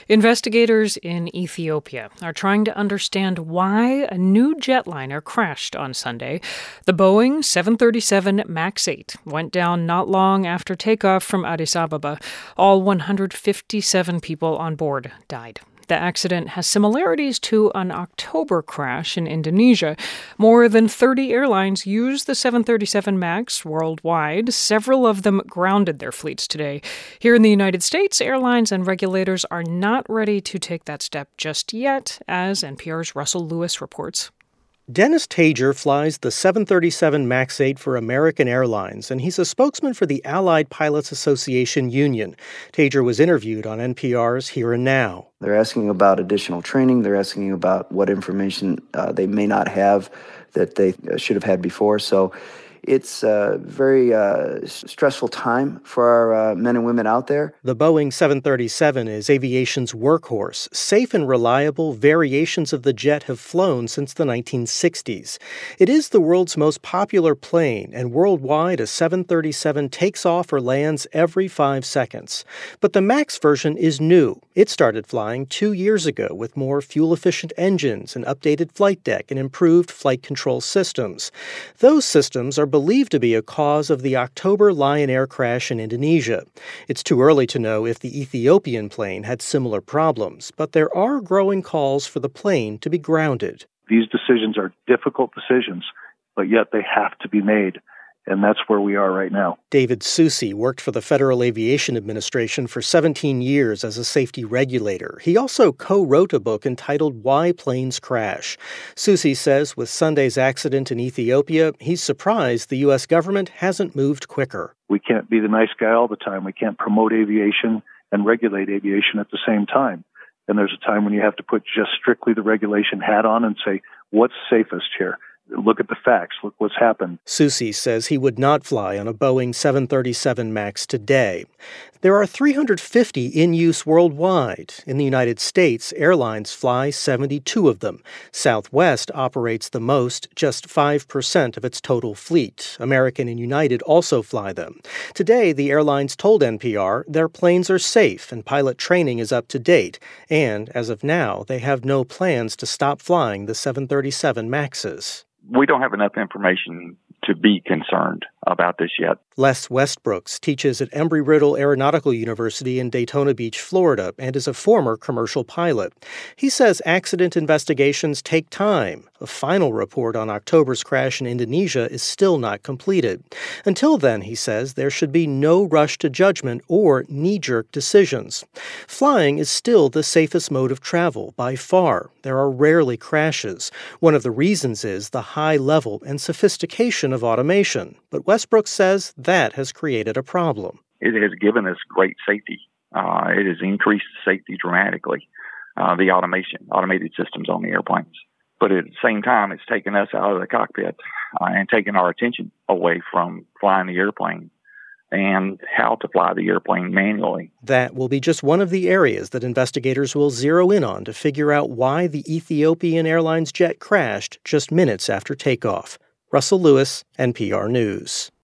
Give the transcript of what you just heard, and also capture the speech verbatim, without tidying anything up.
Investigators in Ethiopia are trying to understand why a new jetliner crashed on Sunday. The Boeing seven thirty-seven MAX eight went down not long after takeoff from Addis Ababa. All one hundred fifty-seven people on board died. The accident has similarities to an October crash in Indonesia. More than thirty airlines use the seven thirty-seven MAX worldwide. Several of them grounded their fleets today. Here in the United States, airlines and regulators are not ready to take that step just yet, as N P R's Russell Lewis reports. Dennis Tager flies the seven thirty-seven MAX eight for American Airlines, and he's a spokesman for the Allied Pilots Association Union. Tager was interviewed on N P R's Here and Now. They're asking about additional training. They're asking about what information uh, they may not have that they should have had before. So it's a very uh, stressful time for our uh, men and women out there. The Boeing seven thirty-seven is aviation's workhorse. Safe and reliable, variations of the jet have flown since the nineteen sixties. It is the world's most popular plane, and worldwide a seven thirty-seven takes off or lands every five seconds. But the MAX version is new. It started flying two years ago with more fuel-efficient engines, an updated flight deck, and improved flight control systems. Those systems are believed to be a cause of the October Lion Air crash in Indonesia. It's too early to know if the Ethiopian plane had similar problems, but there are growing calls for the plane to be grounded. These decisions are difficult decisions, but yet they have to be made. And that's where we are right now. David Susi worked for the Federal Aviation Administration for seventeen years as a safety regulator. He also co-wrote a book entitled Why Planes Crash. Susi says with Sunday's accident in Ethiopia, he's surprised the U S government hasn't moved quicker. We can't be the nice guy all the time. We can't promote aviation and regulate aviation at the same time. And there's a time when you have to put just strictly the regulation hat on and say, what's safest here? Look at the facts. Look what's happened. Susi says he would not fly on a Boeing seven thirty-seven MAX today. There are three hundred fifty in use worldwide. In the United States, airlines fly seventy-two of them. Southwest operates the most, just five percent of its total fleet. American and United also fly them. Today, the airlines told N P R their planes are safe and pilot training is up to date. And as of now, they have no plans to stop flying the seven thirty-seven MAXes. We don't have enough information to be concerned about this yet. Les Westbrooks teaches at Embry-Riddle Aeronautical University in Daytona Beach, Florida, and is a former commercial pilot. He says accident investigations take time. A final report on October's crash in Indonesia is still not completed. Until then, he says, there should be no rush to judgment or knee-jerk decisions. Flying is still the safest mode of travel by far. There are rarely crashes. One of the reasons is the high level and sophistication of automation. But Westbrook says that has created a problem. It has given us great safety. Uh, it has increased safety dramatically, uh, the automation, automated systems on the airplanes. But at the same time, it's taken us out of the cockpit uh, and taken our attention away from flying the airplane and how to fly the airplane manually. That will be just one of the areas that investigators will zero in on to figure out why the Ethiopian Airlines jet crashed just minutes after takeoff. Russell Lewis, N P R News.